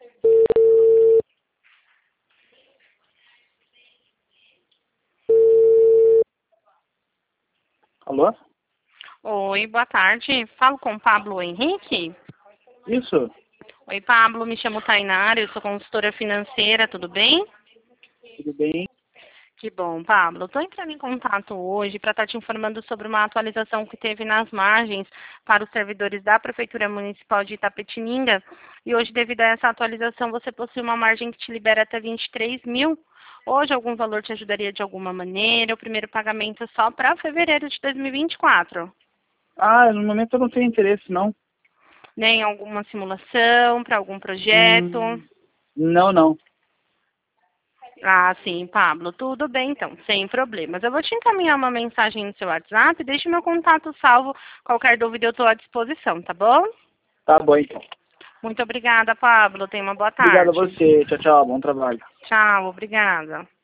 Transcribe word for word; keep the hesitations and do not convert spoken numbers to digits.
Alô? Oi, boa tarde. Falo com o Pablo Henrique? Isso? Oi, Pablo. Me chamo Tainara, eu sou consultora financeira, tudo bem? Tudo bem? Que bom, Pablo. Estou entrando em contato hoje para estar te informando sobre uma atualização que teve nas margens para os servidores da Prefeitura Municipal de Itapetininga. E hoje, devido a essa atualização, você possui uma margem que te libera até vinte e três mil. Hoje, algum valor te ajudaria de alguma maneira? O primeiro pagamento é só para fevereiro de dois mil e vinte e quatro. Ah, no momento eu não tenho interesse, não. Nem alguma simulação para algum projeto? Hum, não, não. Ah, sim, Pablo. Tudo bem, então, sem problemas. Eu vou te encaminhar uma mensagem no seu WhatsApp, deixe meu contato salvo. Qualquer dúvida eu estou à disposição, tá bom? Tá bom, então. Muito obrigada, Pablo. Tenha uma boa Obrigado a tarde. você. Tchau, tchau. Bom trabalho. Tchau, obrigada.